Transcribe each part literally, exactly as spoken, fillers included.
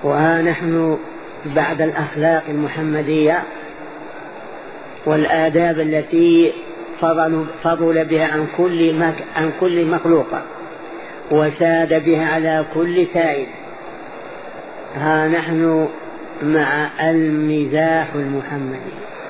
وها نحن بعد الأخلاق المحمدية والآداب التي فضل, فضل بها عن كل, مك عن كل مخلوق وساد بها على كل سائد، ها نحن مع المزاح المحمدي،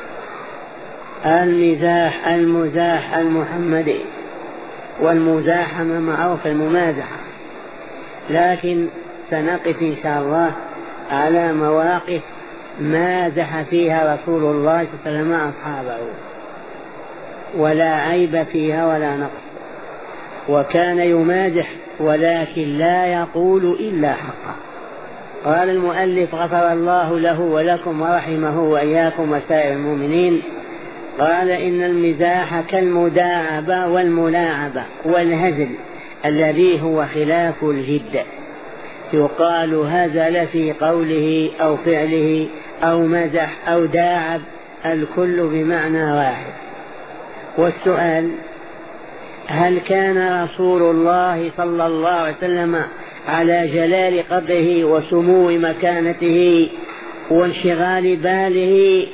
المزاح المزاح المحمدي. والمزاحمة معروف الممازحة، لكن سنقف إن شاء الله على مواقف مازح فيها رسول الله صلى الله عليه وسلم أصحابه ولا عيب فيها ولا نقص، وكان يمازح ولكن لا يقول إلا حقا. قال المؤلف غفر الله له ولكم ورحمه وإياكم وسائر المؤمنين، قال إن المزاح كالمداعبة والملاعبة والهزل الذي هو خلاف الجد، يقال هزل في قوله أو فعله أو مزح أو داعب، الكل بمعنى واحد. والسؤال: هل كان رسول الله صلى الله عليه وسلم على جلال قدره وسمو مكانته وانشغال باله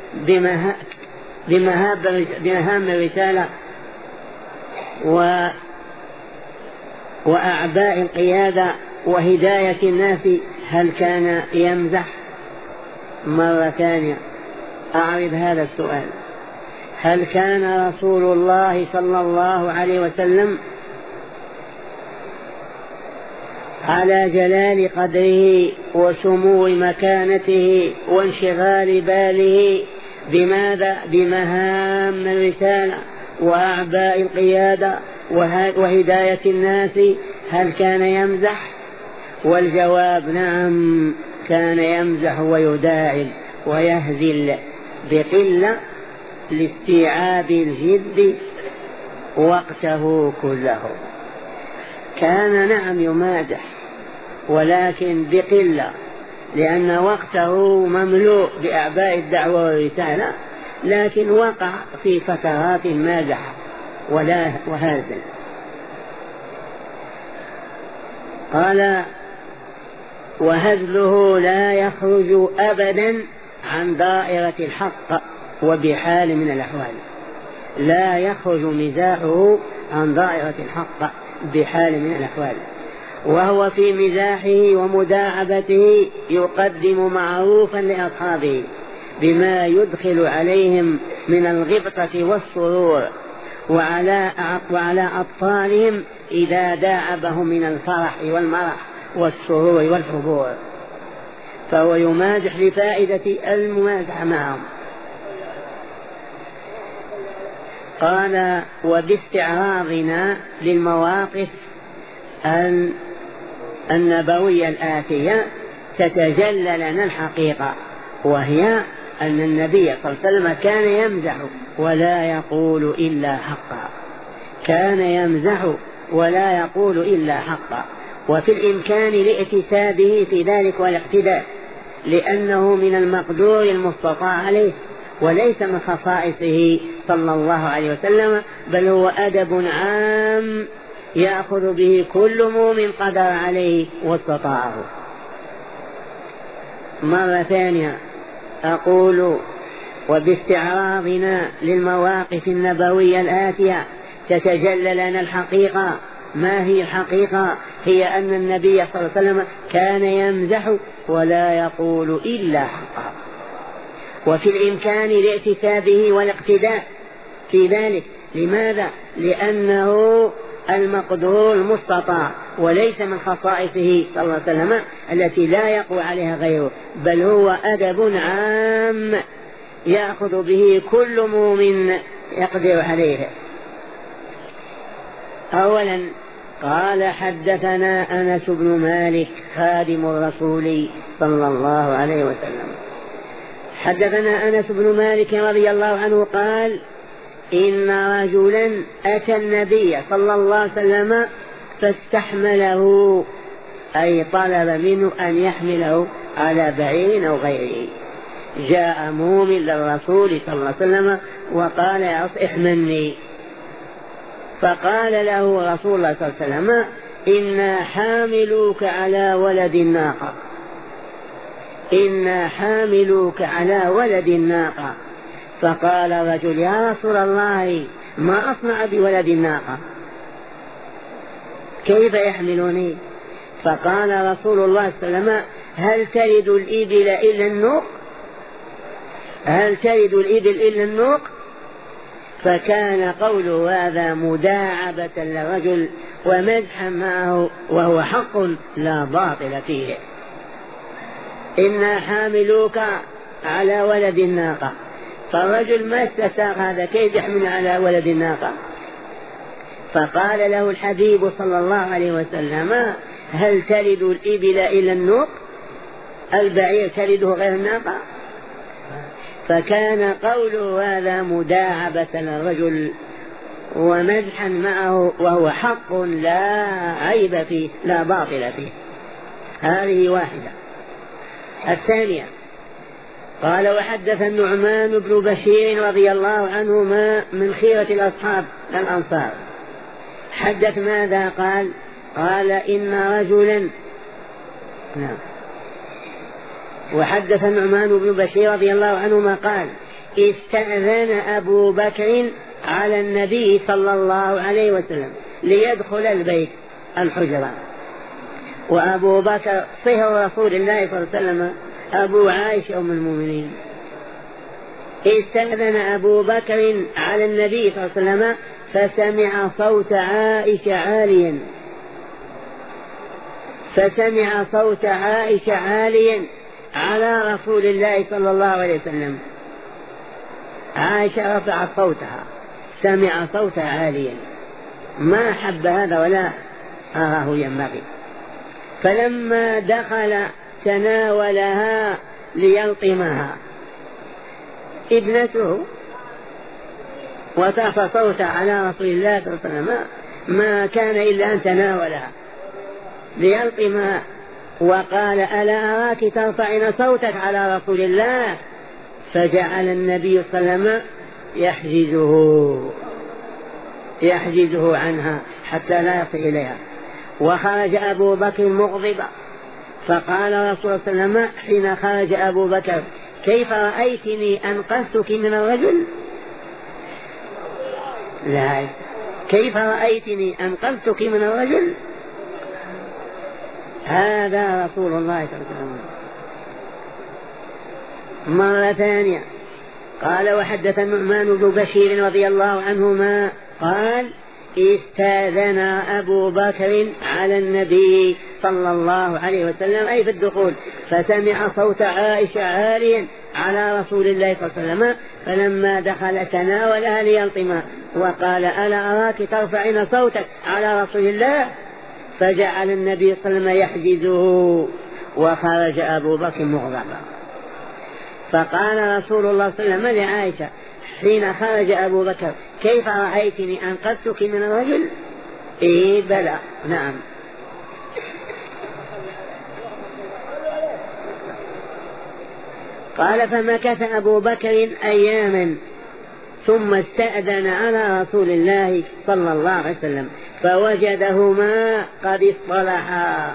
بمهام الرسالة وأعباء القيادة وهداية الناس، هل كان يمزح؟ مرة ثانية أعرض هذا السؤال: هل كان رسول الله صلى الله عليه وسلم على جلال قدره وسمو مكانته وانشغال باله بماذا؟ بمهام الرسالة وأعباء القيادة وهداية الناس، هل كان يمزح؟ والجواب: نعم، كان يمزح ويداعب ويهزل بقلة لاستيعاب الجد وقته كله. كان نعم يمازح ولكن بقلة، لأن وقته مملوء بأعباء الدعوة والرسالة، لكن وقع في فترات مازح ولا وهازل. قال: وهزله لا يخرج أبدا عن دائرة الحق وبحال من الأحوال، لا يخرج مزاحه عن دائرة الحق بحال من الأحوال، وهو في مزاحه ومداعبته يقدم معروفا لأصحابه بما يدخل عليهم من الغبطة والسرور، وعلى وعلى أطفالهم إذا داعبهم من الفرح والمرح والسرور والحبور، فهو يمازح لفائدة الممازحة معهم. قال: وباستعراضنا للمواقف النبوية الآتية تتجلى لنا الحقيقة، وهي أن النبي صلى الله عليه وسلم كان يمزح ولا يقول إلا حقا، كان يمزح ولا يقول إلا حقا، وفي الإمكان لاعتسابه في ذلك والاقتداء، لأنه من المقدور المستطاع عليه، وليس من خصائصه صلى الله عليه وسلم، بل هو أدب عام يأخذ به كل مؤمن قدر عليه واستطاعه. مرة ثانية أقول: وباستعراضنا للمواقف النبوية الآتية تتجلى لنا الحقيقة. ما هي الحقيقة؟ هي أن النبي صلى الله عليه وسلم كان يمزح ولا يقول إلا حقا، وفي الإمكان لاعتسابه والاقتداء في ذلك. لماذا؟ لأنه المقدور المستطاع، وليس من خصائصه صلى الله عليه وسلم التي لا يقوى عليها غيره، بل هو أدب عام يأخذ به كل مؤمن يقدر عليه. أولا قال: حدثنا أنس بن مالك خادم الرسول صلى الله عليه وسلم. حدثنا أنس بن مالك رضي الله عنه قال: إن رجلا أتى النبي صلى الله عليه وسلم فاستحمله، أي طلب منه أن يحمله على بعير أو غيره. جاء مؤمن للرسول صلى الله عليه وسلم وقال: يا رسول احملني. فقال له رسول الله صلى الله عليه وسلم: إنا حاملوك على ولد الناقة. إنا حاملوك على ولد الناقة. فقال الرجل يا رسول الله ما أصنع بولد الناقة، كيف يحملوني؟ فقال رسول الله صلى الله عليه وسلم هل تلد الإبل إلا النوق؟ هل تلد الإبل إلا النوق؟ فكان قوله هذا مداعبة للرجل ومدحا معه، وهو حق لا باطل فيه. إنا حاملوك على ولد الناقة، فالرجل ما استساغ هذا، كيف يحمل على ولد الناقة؟ فقال له الحبيب صلى الله عليه وسلم هل تلد الإبل إلا النوق؟ البعير تلده غير الناقة؟ فكان قوله هذا مداعبة للرجل ومدحا معه، وهو حق لا عيب فيه لا باطل فيه. هذه واحدة. الثانية قال وحدث النعمان بن بشير رضي الله عنهما من خيرة الأصحاب الأنصار. حدث ماذا قال؟ قال إن رجلا نعم وحدث النعمان بن بشير رضي الله عنهما قال استأذن أبو بكر على النبي صلى الله عليه وسلم ليدخل البيت الحجرة، وأبو بكر صهر رسول الله صلى الله عليه وسلم أبو عائشة أم المؤمنين. استأذن أبو بكر على النبي صلى الله عليه وسلم فسمع صوت عائشة عاليا فسمع صوت عائشة عاليا على رسول الله صلى الله عليه وسلم. عائشة رفعت صوتها، سمع صوتها عاليا، ما حب هذا ولا أراه ينبغي. فلما دخل تناولها ليلطمها ابنته وترفع صوتها على رسول الله صلى الله عليه وسلم، ما كان إلا أن تناولها ليلطمها، وقال ألا أراك ترفعين صوتك على رسول الله؟ فجعل النبي صلى الله عليه وسلم يحجزه يحجزه عنها حتى لا يصل إليها. وخرج أبو بكر مغضبا، فقال رسول الله صلى الله عليه وسلم حين خرج أبو بكر كيف رأيتني أنقذتك من الرجل؟ لا، كيف رأيتني أنقذتك من الرجل؟ هذا رسول الله صلى الله عليه وسلم. مرة ثانية قال وحدث النعمان بن بشير رضي الله عنهما قال استاذن أبو بكر على النبي صلى الله عليه وسلم أي في الدخول، فسمع صوت عائشة عاليا على رسول الله صلى الله عليه وسلم، فلما دخل تناولها ليلطمها وقال ألا أراك ترفعين صوتك على رسول الله؟ فجعل النبي صلى الله عليه وسلم يحجزه، وخرج أبو بكر مغضبا. فقال رسول الله صلى الله عليه وسلم لعائشة حين خرج أبو بكر كيف رأيتني أنقذتك من الرجل؟ إيه بلى نعم. قال فمكث أبو بكر أياما ثم استأذن على رسول الله صلى الله عليه وسلم فوجدهما قد اصطلحا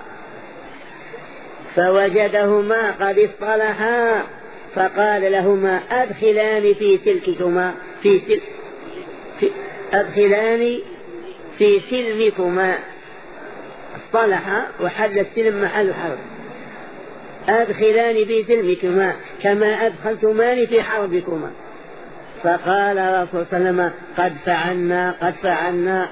فوجدهما قد اصطلحا فقال لهما أدخلان في سلككما في, سل في أدخلان في سلمكما. اصطلحا وحل السلم محل الحرب. أدخلان في سلمكما كما أدخلتمان في حربكما. فقال رسول الله صلى الله عليه وسلم قد فعلنا قد فعلنا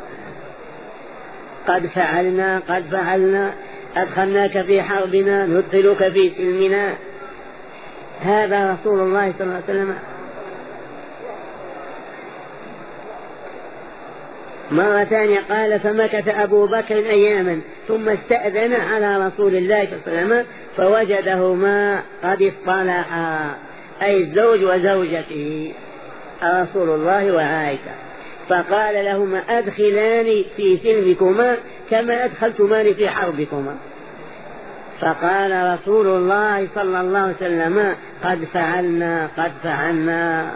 قد فعلنا قد فعلنا أدخلناك في حربنا ندخلك في سلمنا. هذا رسول الله صلى الله عليه وسلم. مرة ثانية قال فمكث أبو بكر أياما ثم استأذن على رسول الله صلى الله عليه وسلم فوجدهما قد اصطلحا أي الزوج وزوجته رسول الله وعائشة. فقال لهما أدخلان في سلمكما كما أدخلتمان في حربكما. فقال رسول الله صلى الله عليه وسلم قد فعلنا قد فعلنا.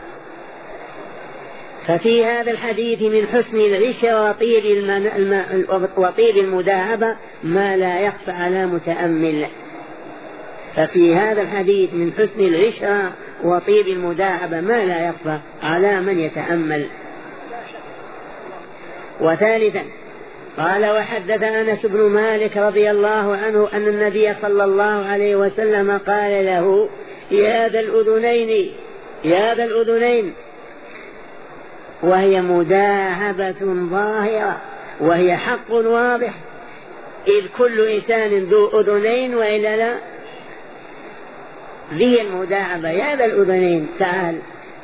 ففي هذا الحديث من حسن العشرة وطيل, وطيل المداهبة ما لا يخفى على متأمل. ففي هذا الحديث من حسن العشرة وطيب المداعبة ما لا يخفى على من يتأمل. وثالثا قال وحدث أنس بن مالك رضي الله عنه أن النبي صلى الله عليه وسلم قال له يا ذا الأذنين يا ذا الأذنين، وهي مداعبة ظاهرة وهي حق واضح، إذ كل إنسان ذو أذنين وإلا لا. ذي المداعبة يا ذا الأذنين تعال،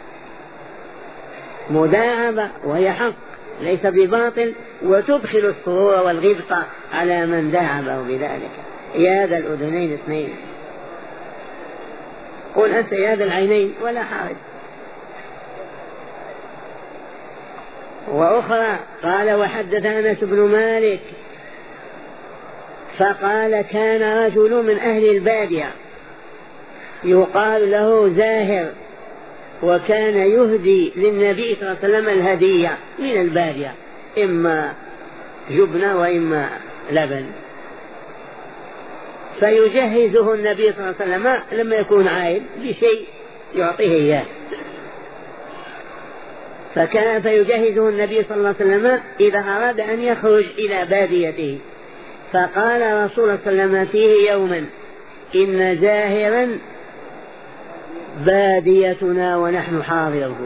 مداعبة وهي حق ليس بباطل، وتدخل السرور والغبطة على من داعبه بذلك. يا ذا الأذنين اثنين، قل أنت يا ذا العينين ولا حرج. وأخرى قال وحدث أنس بن مالك فقال كان رجل من أهل البادية يقال له زاهر، وكان يهدي للنبي صلى الله عليه وسلم الهدية من البادية، إما جبنة وإما لبن، فيجهزه النبي صلى الله عليه وسلم لما يكون عائد بشيء يعطيه إياه، فكان فيجهزه النبي صلى الله عليه وسلم إذا أراد أن يخرج إلى باديته. فقال رسول الله صلى الله عليه وسلم فيه يوما إن زاهرا باديتنا ونحن حاضره،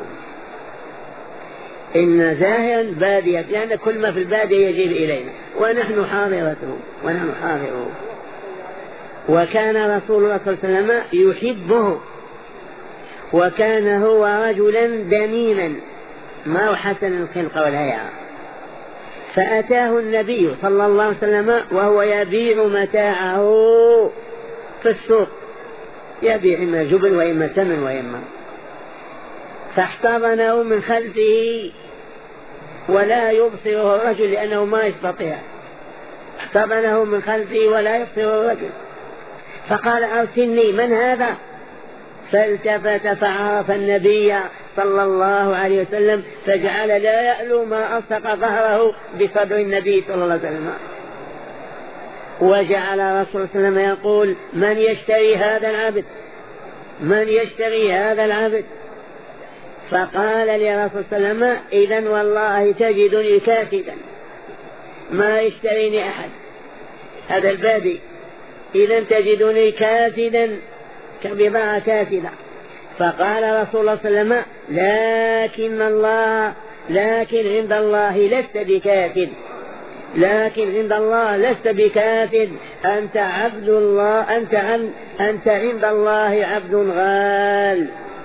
إن زاهرا بادية، لأن كل ما في البادية يجيب إلينا ونحن حاضرته ونحن حاضره. وكان رسول الله صلى الله عليه وسلم يحبه، وكان هو رجلا دميما ما هو حسن الخلق والهيئة. فأتاه النبي صلى الله عليه وسلم وهو يبيع متاعه في السوق، يبيع إما جبن وإما سمن وإما، فاحتضنه من خلفه ولا يبصره الرجل لأنه ما يستطيع، احتضنه من خلفه ولا يبصره الرجل، فقال أرسلني من هذا؟ فالتفت فعرف النبي صلى الله عليه وسلم، فجعل لا يألو ما ألصق ظهره بصدر النبي صلى الله عليه وسلم، وجعل رسول الله صلى الله عليه وسلم يقول من يشتري هذا العبد من يشتري هذا العبد؟ فقال لرسول الله صلى الله عليه وسلم إذن والله تجدني كاسدا ما يشتريني أحد، هذا البادي، إذن تجدني كاسدا كبضاعة كاسدة. فقال رسول الله صلى الله عليه وسلم لكن الله لكن عند الله لست بكاسد، لكن عند الله لست بكاسد، أنت عبد الله، أنت, عن أنت عند الله عبد غال.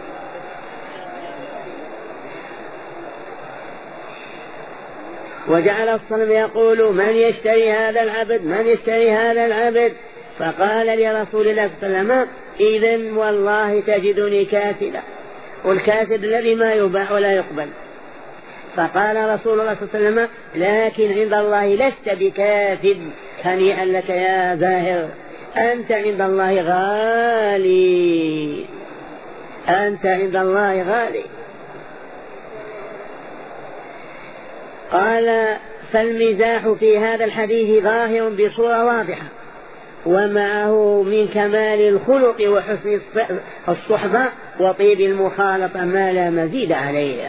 وجعل الصنم يقول من يشتري هذا العبد من يشتري هذا العبد؟ فقال لرسول الله صلى الله عليه وسلم إذن والله تجدني كاسدا، والكاسد الذي ما يباع ولا يقبل. فقال رسول الله صلى الله عليه وسلم لكن عند الله لست بكاسد، هنيئا لك يا زاهر، أنت عند الله غالي، أنت عند الله غالي. قال فالمزاح في هذا الحديث ظاهر بصورة واضحة، ومعه من كمال الخلق وحسن الصحبة وطيب المخالطة ما لا مزيد عليه.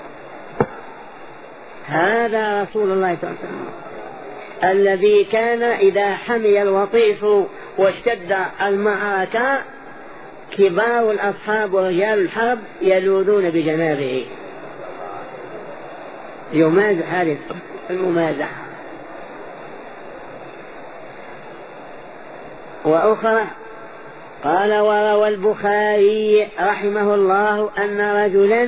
هذا رسول الله صلى الله عليه وسلم الذي كان إذا حمي الوطيس واشتد المعركة كبار الأصحاب ورجال الحرب يلوذون بجنابه، يمازح هذه الممازحة. وأخرى قال وروى البخاري رحمه الله أن رجلا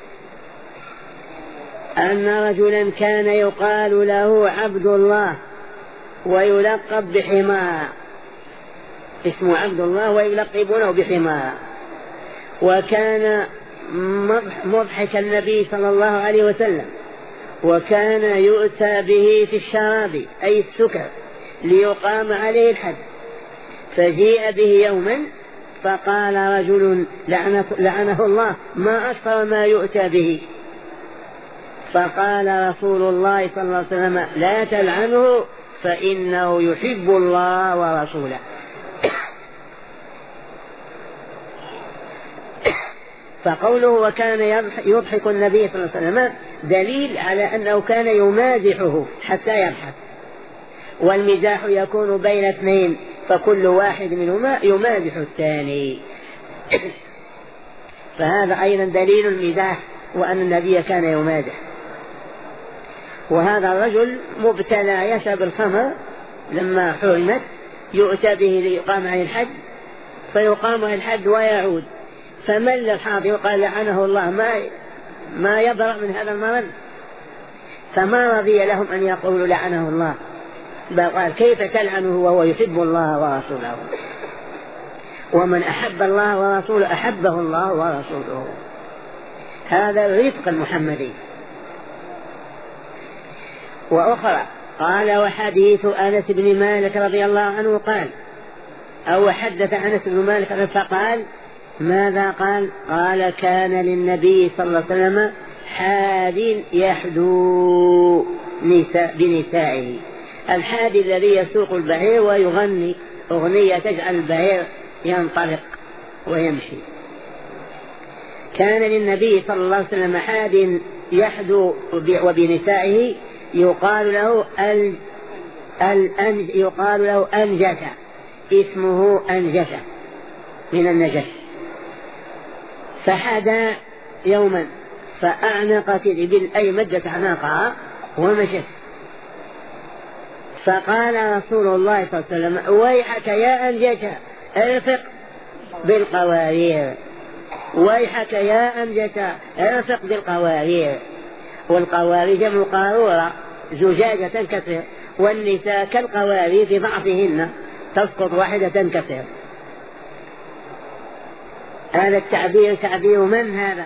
أن رجلا كان يقال له عبد الله ويلقب بحمار، اسمه عبد الله ويلقبونه بحمار، وكان مضحك النبي صلى الله عليه وسلم، وكان يؤتى به في الشراب أي السكر ليقام عليه الحد. فجيء به يوما فقال رجل لعنه, لعنه الله ما أكثر ما يؤتى به، فقال رسول الله صلى الله عليه وسلم لا تلعنه فإنه يحب الله ورسوله. فقوله وكان يضحك النبي صلى الله عليه وسلم دليل على أنه كان يمازحه حتى يضحك، والمزاح يكون بين اثنين فكل واحد منهما يمازح الثاني. فهذا أيضا دليل المزاح وأن النبي كان يمازح. وهذا الرجل مبتلى يشرب الخمر لما حرمت يؤتى به ليقام عليه الحد، فيقام عليه الحد ويعود، فمل الحاضر وقال لعنه الله ما ما يبرأ من هذا المرض، فما رضي لهم أن يقولوا لعنه الله، بل قال كيف تلعنه وهو يحب الله ورسوله، ومن أحب الله ورسوله أحبه الله ورسوله. هذا الرفق المحمدي. وأخرى قال وحديث أنس بن مالك رضي الله عنه قال أو حدث أنس بن مالك فقال ماذا قال؟ قال كان للنبي صلى الله عليه وسلم حاد يحدو نساء بنسائه. الحادي الذي يسوق البعير ويغني أغنية تجعل البعير ينطلق ويمشي. كان للنبي صلى الله عليه وسلم حاد يحدو وبنسائه يقال له ال... ال... يقال له أنجشة، اسمه أنجشة من النجش. فحدا يوما فأعنقت الإبل أي مدت أعناقها ومشت، فقال رسول الله صلى الله عليه وسلم ويحك يا أنجشة ارفق بالقوارير، ويحك يا أنجشة ارفق بالقوارير. والقوارير جمع قارورة زجاجة تنكسر، والنساء كالقوارير في ضعفهن تسقط واحدة تنكسر. هذا التعبير تعبير من هذا؟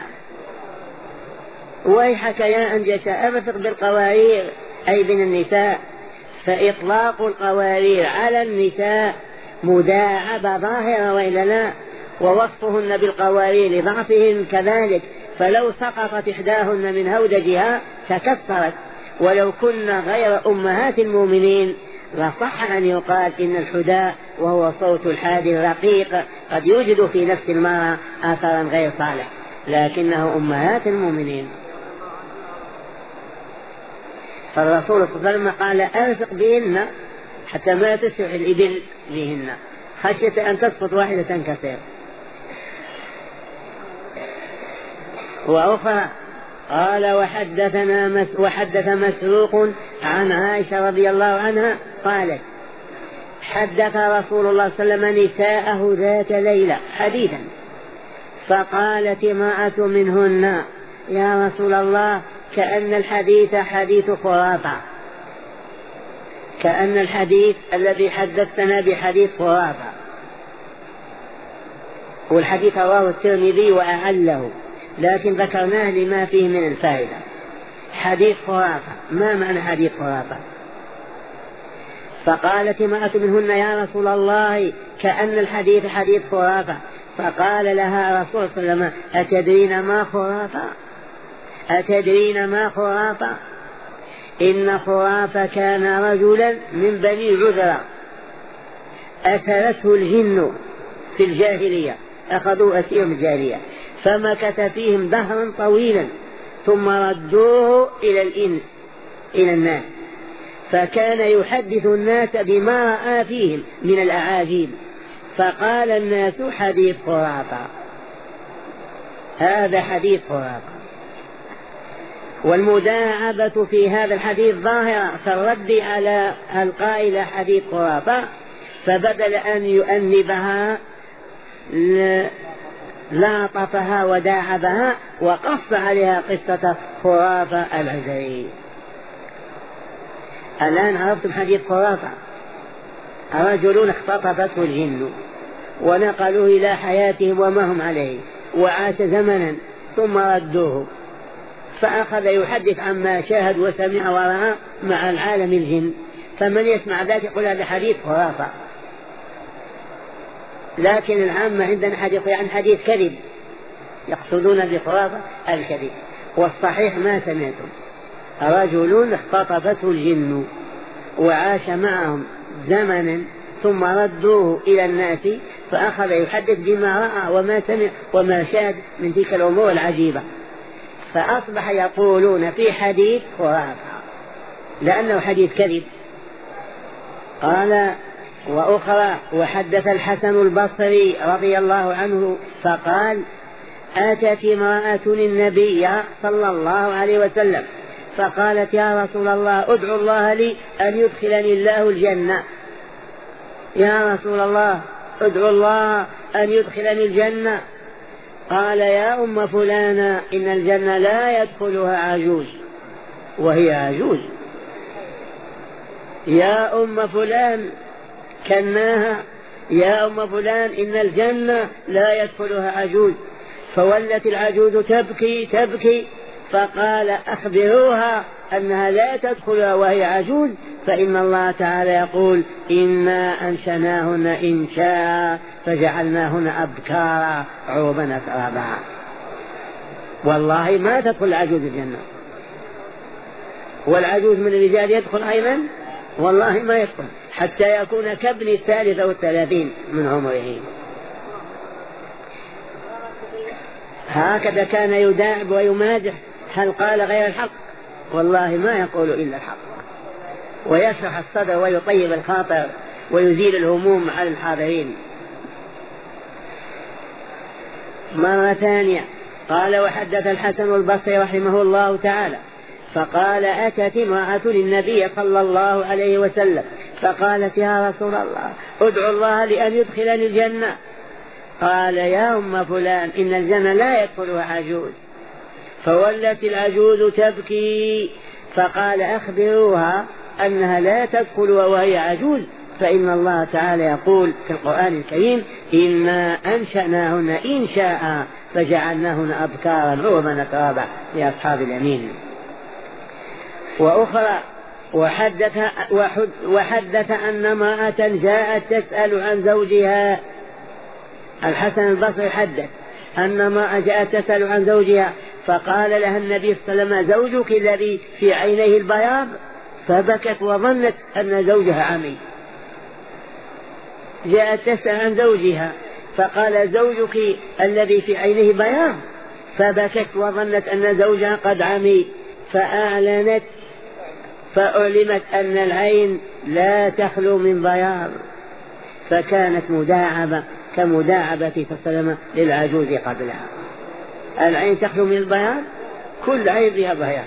ويحك يا أنجشة ارفق بالقوارير أي بين النساء. فإطلاق القوارير على النساء مداعبة ظاهرة وإلا لا، ووصفهن بالقوارير لضعفهن كذلك، فلو سقطت إحداهن من هودجها تكسرت، ولو كن غير أمهات المؤمنين لصح أن يقال إن الحداء وهو صوت الحاد الرقيق قد يوجد في نفس المرأة آثارا غير صالح، لكنه أمهات المؤمنين. فالرسول صلى الله عليه وسلم قال أرفق بهن حتى ما تسرح الإبل بهن خشية أن تسقط واحدة تنكسر. وأخرى قال وحدثنا مس وحدث مسروق عن عائشة رضي الله عنها قالت حدث رسول الله صلى الله عليه وسلم نساءه ذات ليلة حديثا، فقالت امرأة منهن يا رسول الله كأن الحديث حديث خرافة، كأن الحديث الذي حدثنا بحديث خرافة. والحديث رواه الترمذي وأعله، لكن ذكرناه لما فيه من الفائدة. حديث خرافة، ما معنى حديث خرافة؟ فقالت امرأة منهن يا رسول الله كأن الحديث حديث خرافة، فقال لها رسول صلى الله عليه وسلم أتدرين ما خرافة؟ أتدرين ما خرافة؟ إن خرافة كان رجلا من بني عذرة أثرته الجن في الجاهلية، أخذوا أسير الجاهلية فمكث فيهم دهرا طويلا ثم ردوه إلى الإنس إلى الناس، فكان يحدث الناس بما رأى فيهم من الأعاجيب، فقال الناس حديث خرافة. هذا حديث خرافة. والمداعبة في هذا الحديث ظاهرة كالرد على القائل حديث خرافة، فبدل أن يؤنبها لاطفها وداعبها وقص عليها قصة خرافة العزري. الآن عرفتم حديث خرافة، رجل اختطفته الجن ونقلوه إلى حياتهم وما هم عليه وعاش زمنا ثم ردوه، فأخذ يحدث عما شاهد وسمع ورأى مع العالم الجن، فمن يسمع ذلك يقول هذا حديث خرافة. لكن العامة عندنا حديث يعني حديث كذب، يقصدون بخرافة الكذب. والصحيح ما سمعتم، رجل اختطفته الجن وعاش معهم زمنا ثم ردوه إلى الناس فأخذ يحدث بما رأى وما سمع وما شاهد من تلك الأمور العجيبة، فأصبح يقولون في حديث خرافة لأنه حديث كذب. قال وأخرى وحدث الحسن البصري رضي الله عنه فقال أتت امرأة النبي صلى الله عليه وسلم فقالت يا رسول الله ادعو الله لي أن يدخلني الله الجنة، يا رسول الله ادعو الله أن يدخلني الجنة. قال يا أم فلانة إن الجنة لا يدخلها عجوز، وهي عجوز. يا أم فلان كناها، يا أم فلان إن الجنة لا يدخلها عجوز. فولت العجوز تبكي تبكي، فقال أخبروها أنها لا تدخلها وهي عجوز، فإن الله تعالى يقول إنا أنشناهن إنشاء فجعلناهن أبكارا عربا أترابا. والله ما تدخل العجوز الجنة، والعجوز من الرجال يدخل أيضا والله ما يدخل حتى يكون كابن الثالث أو الثلاثين من عمره. هكذا كان يداعب ويمادح، هل قال غير الحق؟ والله ما يقول إلا الحق، ويشرح الصدر ويطيب الخاطر ويزيل الهموم على الحاضرين. مرة ثانية قال وحدث الحسن البصري رحمه الله تعالى فقال أتت امرأة للنبي صلى الله عليه وسلم فقالت يا رسول الله ادعو الله لأن يدخلني الجنة. قال يا أم فلان إن الجنة لا يدخلها عجوز. فولت العجوز تبكي، فقال أخبروها أنها لا تدخلها وهي عجوز، فإن الله تعالى يقول في القرآن الكريم إنا أنشأناهن إنشاء فجعلناهن أبكارا عربا أترابا لأصحاب اليمين. وأخرى وحدث, وحدث أن امرأة جاءت تسأل عن زوجها. الحسن البصري حدث أن امرأة جاءت تسأل عن زوجها فقال لها النبي صلى الله عليه وسلم زوجك الذي في عينيه البياض، فبكت وظنت أن زوجها عمي. جاءت تسأل عن زوجها فقال زوجك الذي في عينيه بياض، فبكت وظنت أن زوجها قد عمي، فأعلنت فأعلمت أن العين لا تخلو من بياض، فكانت مداعبة كمداعبة صلى الله عليه وسلم للعجوز قبلها. العين تخلو من البياض، كل عين فيها بياض.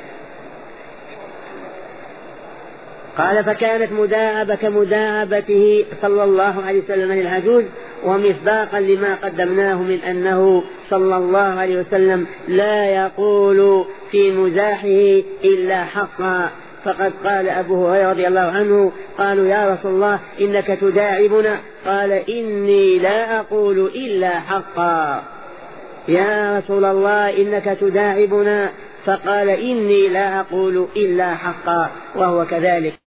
قال فكانت مداعبة كمداعبته صلى الله عليه وسلم للعجوز، ومصداقا لما قدمناه من أنه صلى الله عليه وسلم لا يقول في مزاحه إلا حقا. فقد قال أبو هريرة رضي الله عنه قالوا يا رسول الله إنك تداعبنا، قال إني لا أقول إلا حقا. يا رسول الله إنك تداعبنا، فقال إني لا أقول إلا حقا، وهو كذلك.